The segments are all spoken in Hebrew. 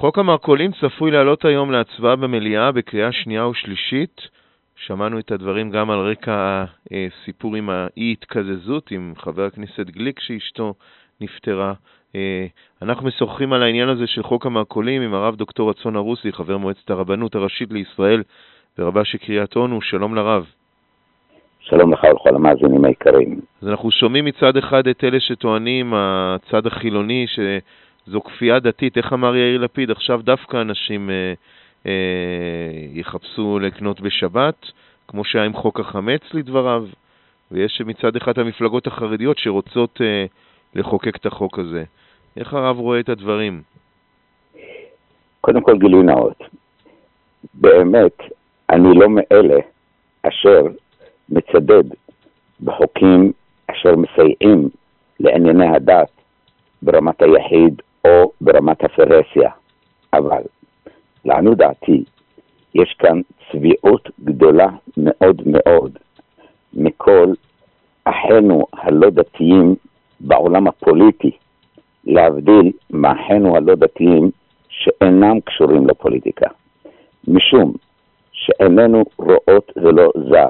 חוק המרכולים צפוי לעלות היום להצבעה במליאה בקריאה שנייה ושלישית. שמענו את הדברים גם על רקע הסיפור עם האי-התקזזות עם חבר הכנסת גליק שאשתו נפטרה. אנחנו משוחחים על העניין הזה של חוק המרכולים עם הרב דוקטור רצון הרוסי, חבר מועצת הרבנות הראשית לישראל ורבה שקריית אונו. שלום לרב. שלום לך ולכל המאזינים היקרים. אז אנחנו שומעים מצד אחד את אלה שטוענים, הצד החילוני, שזו כפייה דתית. איך אמר יאיר לפיד? עכשיו דווקא אנשים יחפשו לקנות בשבת, כמו שהיה עם חוק החמץ לדבריו, ויש מצד אחד המפלגות החרדיות שרוצות לחוקק את החוק הזה. איך הרב רואה את הדברים? קודם כל גילוי נאות. באמת, אני לא מאלה אשר מצדד בחוקים אשר מסייעים לענייני הדת ברמת היחיד או ברמת הפרהסיה. אבל, לעניות דעתי, יש כאן צביעות גדולה מאוד מאוד מכל אחינו הלא דתיים בעולם הפוליטי, להבדיל מאחינו הלא דתיים שאינם קשורים לפוליטיקה. משום שאיננו רואות ולא זר,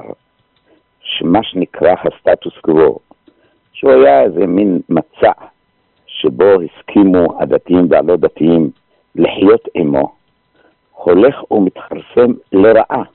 שמה שנקרא הסטטוס קוו, שהוא היה איזה מין מצע שבו הסכימו הדתיים והלא דתיים לחיות עמו, הולך ומתחרפם לרעה.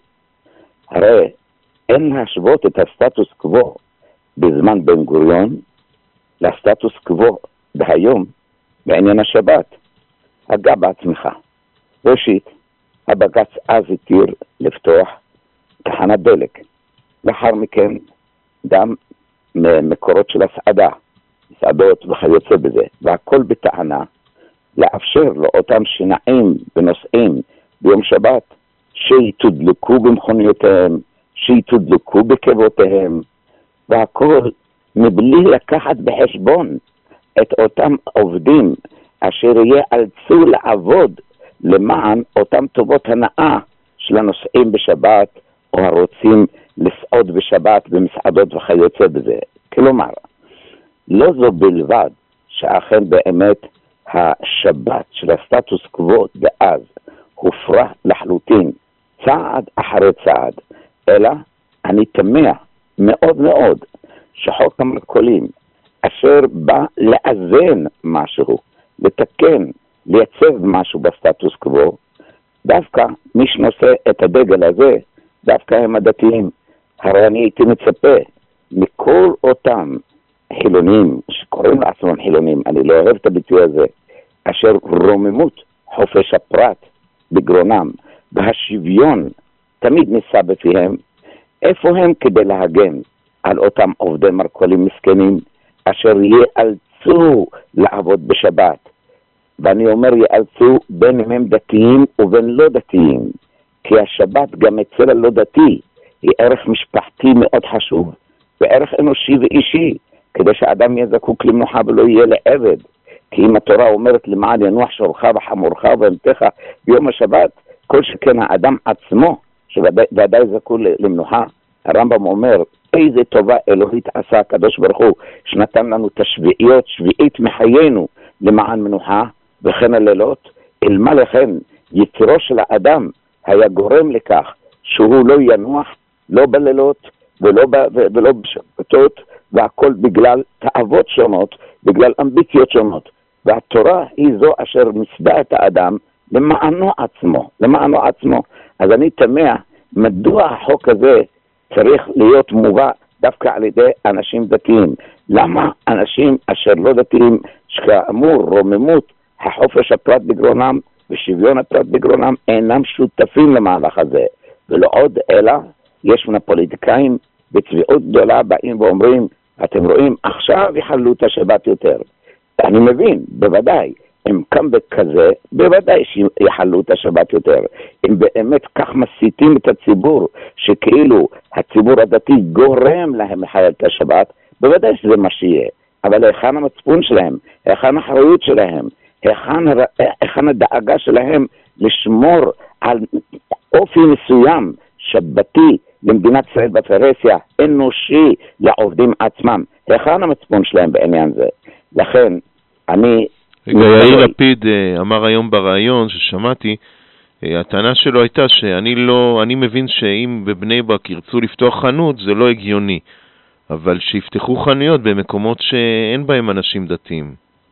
הרי אין להשוות את הסטטוס קוו בזמן בן גוריון לסטטוס קוו בהיום בעניין השבת. הגע בעצמך. ראשית, הבג"ץ אז התיר לפתוח תחנת דלק. לאחר מכן גם מקורות של הסעדה, מסעדות וכיוצא בזה, והכל בטענה לאפשר לאותם שנעים ונוסעים ביום שבת שיתודלקו במכוניותיהם, שיתודלקו בקבותיהם, והכל מבלי לקחת בחשבון את אותם עובדים אשר ייאלצו לעבוד למען אותם טובות הנאה של הנוסעים בשבת או הרוצים לסעוד בשבת במסעדות וכיוצא בזה. כלומר, לא זו בלבד שאכן באמת השבת של הסטטוס קוו דאז הופרה לחלוטין צעד אחרי צעד, אלא אני תמה מאוד מאוד שחוק המרכולים אשר בא לאזן משהו, לתקן, לייצב משהו בסטטוס קוו, דווקא מי שנושא את הדגל הזה, דווקא הם הדתיים. הרי אני הייתי מצפה מכל אותם חילונים, שקוראים לעצמם חילונים, אני לא אוהב את הביטוי הזה, אשר רוממות חופש הפרט בגרונם, והשוויון תמיד ניסה בפיהם, איפה הם כדי להגן על אותם עובדי מרכולים מסכנים, אשר ייאלצו לעבוד בשבת. ואני אומר ייאלצו בין הם דתיים ובין לא דתיים, כי השבת גם אצל הלא דתי היא ערך משפחתי מאוד חשוב, וערך אנושי ואישי, כדי שהאדם יהיה זקוק למנוחה ולא יהיה לעבד. כי אם התורה אומרת למען ינוח שורך וחמורך ובהמתך ביום השבת, כל שכן האדם עצמו, שוודאי זקוק למנוחה, הרמב"ם אומר, איזה טובה אלוהית עשה הקדוש ברוך הוא, שנתן לנו את השביעיות, שביעית מחיינו למען מנוחה, וכן הלילות, אלמה לכן יצרו של האדם היה גורם לכך שהוא לא ינוח, לא בלילות ולא בשבתות, והכל בגלל תאוות שונות, בגלל אמביציות שונות. והתורה היא זו אשר מסדה את האדם למענו עצמו. אז אני תמה, מדוע החוק הזה צריך להיות מובא דווקא על ידי אנשים דתיים? למה אנשים אשר לא דתיים, שכאמור רוממות החופש הפרט בגרונם ושוויון הפרט בגרונם, אינם שותפים למהלך הזה? ולא עוד אלא, יש מן הפוליטיקאים בצביעות גדולה באים ואומרים, אתם רואים, עכשיו יחלו את השבת יותר. אני מבין, בוודאי, אם קמבק כזה, בוודאי שיחלו את השבת יותר. אם באמת כך מסיתים את הציבור, שכאילו הציבור הדתי גורם להם לחלל את השבת, בוודאי שזה מה שיהיה. אבל היכן המצפון שלהם, היכן האחריות שלהם, היכן הדאגה שלהם לשמור על אופי מסוים שבתי למדינת ישראל בפרהסיה, אנושי לעובדים עצמם, היכן המצפון שלהם בעניין זה? לכן אני יאיר לפיד אמר היום בראיון ששמעתי, הטענה שלו הייתה אני מבין שאם בבני ברק ירצו לפתוח חנות זה לא הגיוני, אבל שיפתחו חנויות במקומות שאין בהם אנשים דתיים.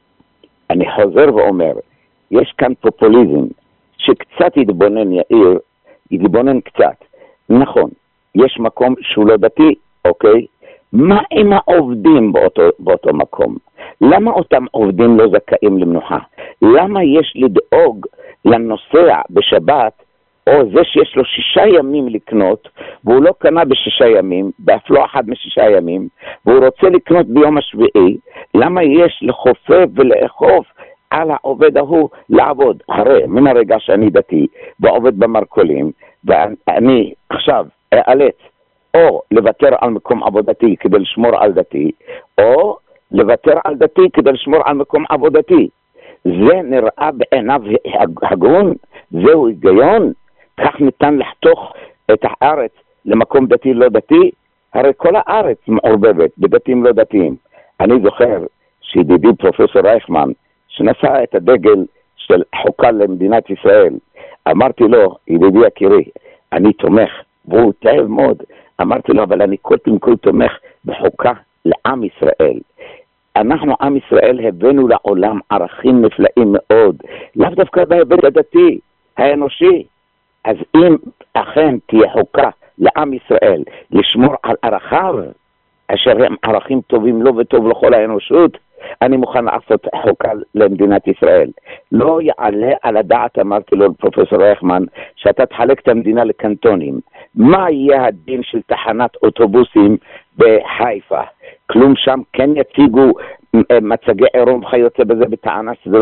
אני חוזר ואומר, יש כאן פופוליזם, שקצת יתבונן יאיר, יתבונן קצת. נכון, יש מקום שהוא לא דתי, אוקיי? מה עם העובדים באותו מקום? למה אותם עובדים לא זכאים למנוחה? למה יש לדאוג לנוסע בשבת, או זה שיש לו 6 ימים לקנות, והוא לא קנה ב6 ימים, באף לא אחד מ6 ימים, והוא רוצה לקנות ביום השביעי, למה יש לחופף ולאכוף על העובד ההוא לעבוד? הרי מן הרגע שאני דתי ועובד במרכולים, ואני עכשיו אאלץ או לוותר על מקום עבודתי כדי לשמור על דתי, או לוותר על דתי כדי לשמור על מקום עבודתי. זה נראה בעיניו הגון? זהו היגיון? כך ניתן לחתוך את הארץ למקום דתי לא דתי? הרי כל הארץ מעורבבת בדתיים לא דתיים. אני זוכר שידידי פרופסור רייכמן, שנשא את הדגל של חוקה למדינת ישראל, אמרתי לו, ידידי יקירי, אני תומך, והוא תאהב מאוד, אמרתי לו, אבל אני קודם כל תומך בחוקה לעם ישראל. אנחנו, עם ישראל, הבאנו לעולם ערכים נפלאים מאוד, לאו דווקא בהיבט הדתי, האנושי. אז אם אכן תהיה חוקה לעם ישראל לשמור על ערכיו, אשר הם ערכים טובים לו וטוב לכל האנושות, אני מוכן לעשות חוקה למדינת ישראל. לא יעלה על הדעת, אמרתי לו לפרופסור רייכמן, שאתה תחלק את המדינה לקנטונים. מה יהיה הדין של תחנת אוטובוסים בחיפה? כלום שם כן יציגו מצגי עירום חיוצא בזה בטענה שזה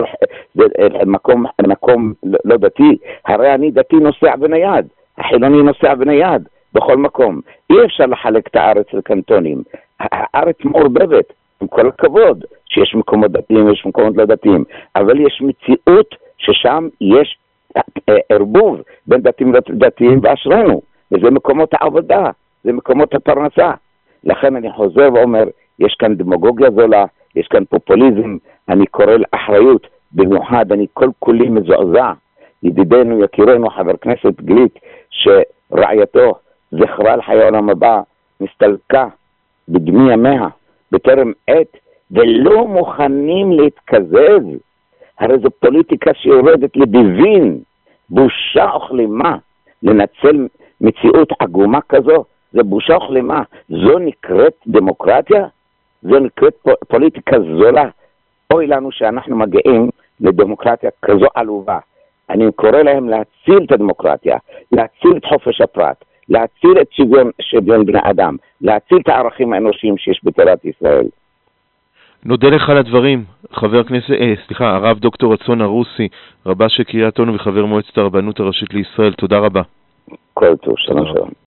מקום לא דתי. הרי אני דתי נוסע בנייד, החילוני נוסע בנייד, בכל מקום. אי אפשר לחלק את הארץ לקנטונים. הארץ מעורבבת, עם כל הכבוד, שיש מקומות דתיים ויש מקומות לא דתיים, אבל יש מציאות ששם יש ערבוב בין דתיים לדתיים ואשרנו, וזה מקומות העבודה, זה מקומות הפרנסה. לכן אני חוזר ואומר, יש כאן דמגוגיה זולה, יש כאן פופוליזם, אני קורא לאחריות, במיוחד אני כל כולי מזועזע, ידידנו יקירנו חבר כנסת גליק, שרעייתו זכרה לחיי העולם הבא, מסתלקה בדמי ימיה, בטרם עת, ולא מוכנים להתקזז. הרי זו פוליטיקה שיורדת לביבין, בושה וכלימה, לנצל מציאות עגומה כזו, זה בושה וכלימה. זו נקראת דמוקרטיה? זו נקראת פוליטיקה זולה? אוי לנו שאנחנו מגיעים לדמוקרטיה כזו עלובה. אני קורא להם להציל את הדמוקרטיה, להציל את חופש הפרט, להציל את שוויון בני אדם, להציל את הערכים האנושיים שיש בתורת ישראל. נודה לך על הדברים, הרב דוקטור רצון הרוסי, רבה של קריית אונו וחבר מועצת הרבנות הראשית לישראל. תודה רבה. כל טוב, שלום שלום.